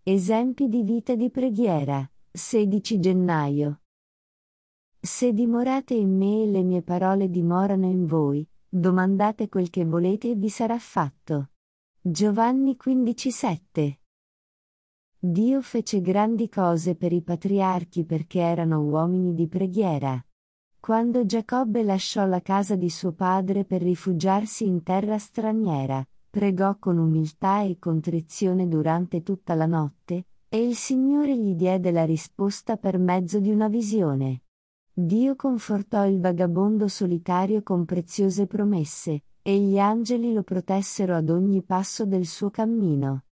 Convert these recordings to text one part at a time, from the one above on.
Esempi di vita di preghiera, 16 gennaio. Se dimorate in me e le mie parole dimorano in voi, domandate quel che volete e vi sarà fatto. Giovanni 15,7. Dio fece grandi cose per i patriarchi perché erano uomini di preghiera. Quando Giacobbe lasciò la casa di suo padre per rifugiarsi in terra straniera, pregò con umiltà e contrizione durante tutta la notte, e il Signore gli diede la risposta per mezzo di una visione. Dio confortò il vagabondo solitario con preziose promesse, e gli angeli lo protessero ad ogni passo del suo cammino.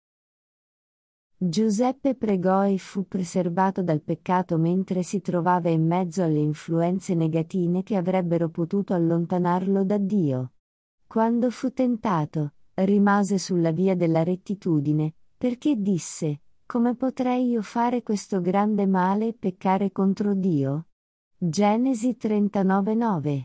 Giuseppe pregò e fu preservato dal peccato mentre si trovava in mezzo alle influenze negative che avrebbero potuto allontanarlo da Dio. Quando fu tentato, rimase sulla via della rettitudine, perché disse: «Come potrei io fare questo grande male e peccare contro Dio?» Genesi 39,9.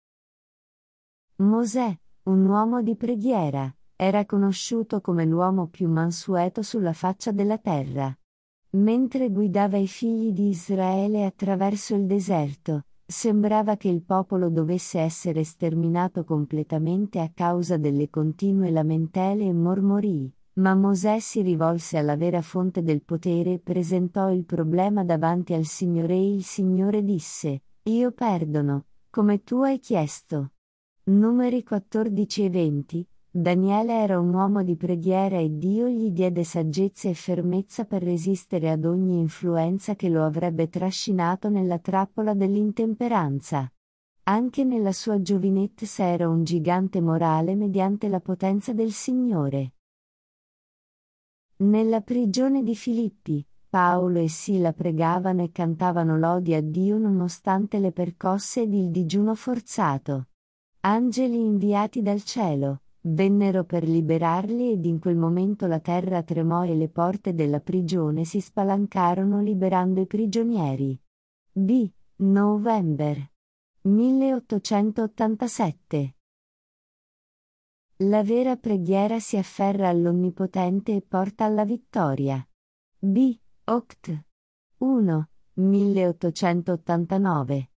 Mosè, un uomo di preghiera, era conosciuto come l'uomo più mansueto sulla faccia della terra. Mentre guidava i figli di Israele attraverso il deserto, sembrava che il popolo dovesse essere sterminato completamente a causa delle continue lamentele e mormorii, ma Mosè si rivolse alla vera fonte del potere e presentò il problema davanti al Signore e il Signore disse: «Io perdono, come tu hai chiesto». Numeri 14 e 20. Daniele era un uomo di preghiera e Dio gli diede saggezza e fermezza per resistere ad ogni influenza che lo avrebbe trascinato nella trappola dell'intemperanza. Anche nella sua giovinezza era un gigante morale mediante la potenza del Signore. Nella prigione di Filippi, Paolo e Sila pregavano e cantavano lodi a Dio nonostante le percosse ed il digiuno forzato. Angeli inviati dal cielo vennero per liberarli ed in quel momento la terra tremò e le porte della prigione si spalancarono liberando i prigionieri. B. November 1887. La vera preghiera si afferra all'Onnipotente e porta alla vittoria. B. Oct. 1. 1889.